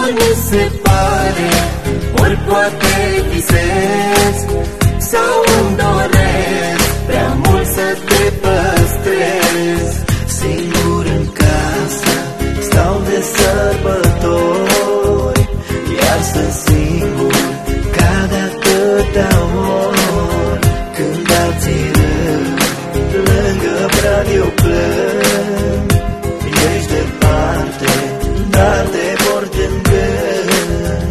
ori mi se pare, ori poate visez, sau îmi doresc prea mult să te păstrez. Singur în casă stau de sărbători, iar sunt singur ca de atâtea ori. Când alții râd, lângă brad eu plâng. Ești departe, dar te port în gând.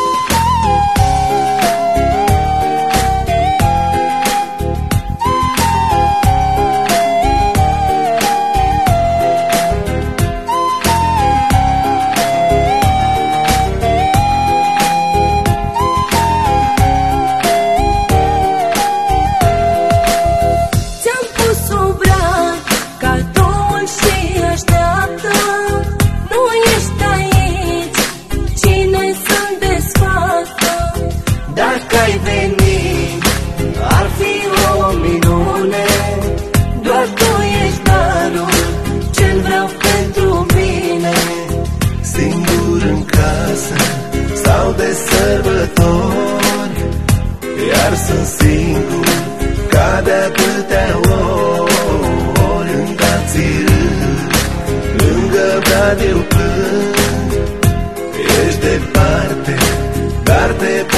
Dacă ai venit, ar fi o minune. Doar tu ești darul ce-l vreau pentru mine. Singur în casă sau de sărbători, iar sunt singur ca de atâtea ori. Când alții râd, lângă brad eu plâng. Ești departe, dar te